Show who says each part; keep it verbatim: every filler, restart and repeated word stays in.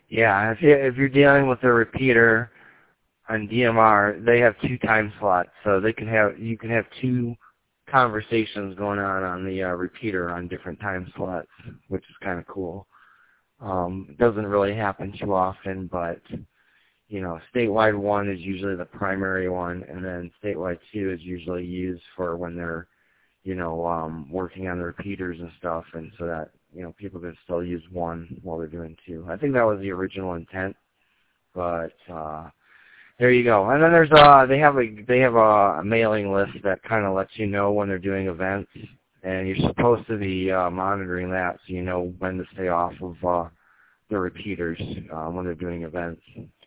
Speaker 1: Yeah, if, you, if you're dealing with a repeater on D M R, they have two time slots, so they can have you can have two conversations going on on the uh, repeater on different time slots, which is kind of cool. Um, it doesn't really happen too often, but you know, statewide one is usually the primary one, and then statewide two is usually used for when they're, you know, um, working on the repeaters and stuff, and so that, you know, people can still use one while they're doing two. I think that was the original intent, but uh, there you go. And then there's uh, they have a they have a, a mailing list that kind of lets you know when they're doing events, and you're supposed to be uh, monitoring that so you know when to stay off of uh, the repeaters uh, when they're doing events.